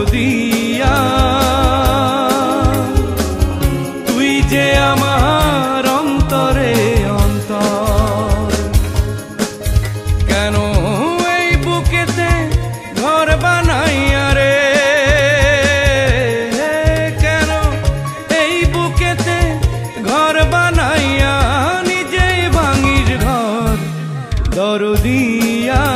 দরদিয়া তুই যে আমার অন্তরে অন্তর। কেন এই বুকেতে ঘর বানাইয়া রে, কেন এই বুকেতে ঘর বানাইয়া নিজেই ভাঙির ঘর দরদিয়া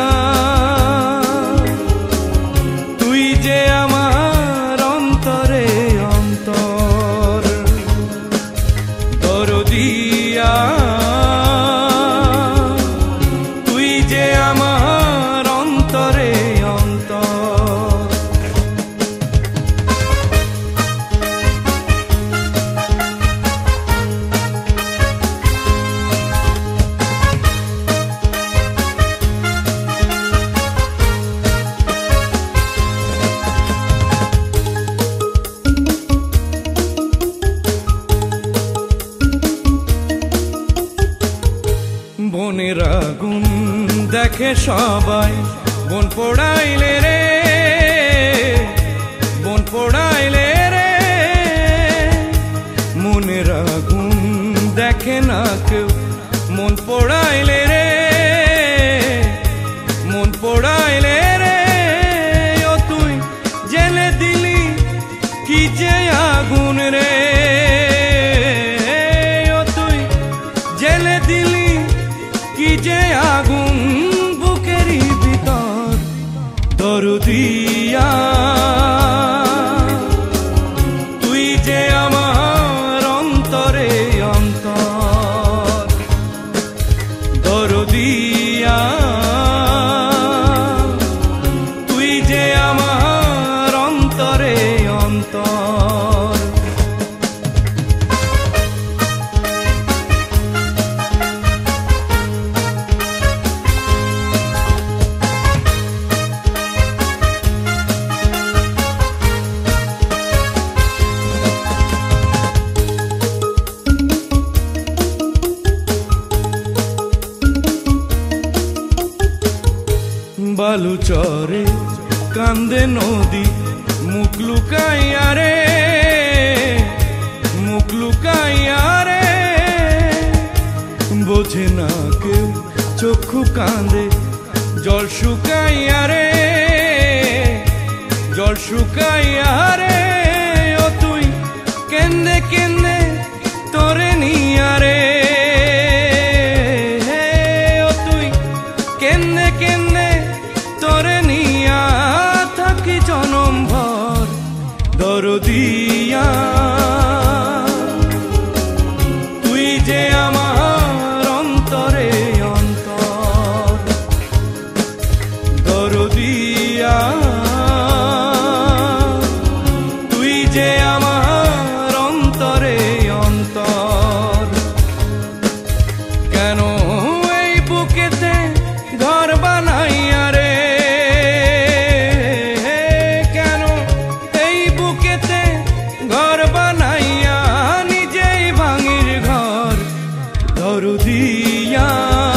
তুই যে আমার অন্তরে অন্তর। দরদিয়া তুই যে আমার অন্তরে অন্তর। বনের আগুন দেখে সবাই বন পোড়াইলে রে, বন পোড়াইলে রে। মনের আগুন দেখে না কেউ মন পোড়াইলে রে, মন পোড়াইলে রে। ও তুই জেলে দিলি কি যে আগুন রে, ও তুই জেলে দিলি কি যে আগুন বুকেরই ভিতর দরদিয়া তুই যে আমার অন্তরে অন্তর। দরদিয়া তুই যে আমার অন্তরে অন্তর। বালু চরে কান্দে নদী মুখ লুকাইয়া রে, মুখ লুকাইয়া রে। বোঝে না কেউ চক্ষু কান্দে জল শুকাইয়া রে, জল শুকাইয়া রে। ও তুই কেন্দে কেন্দে তোরে নিয়া রে, ও তুই কেন্দে কেন্দে তোরে নিয়া থাকি জনম ভর দরদিয়া তুই যে আমার অন্তরে অন্তর। দরদিয়া তুই যে আমার অন্তরে অন্তর। কেন এই বুকেতে ঘর বানাইয়া রে, কেন এই বুকেতে ঘর বানাইয়া নিজেই ভাঙির ঘর দরদিয়া।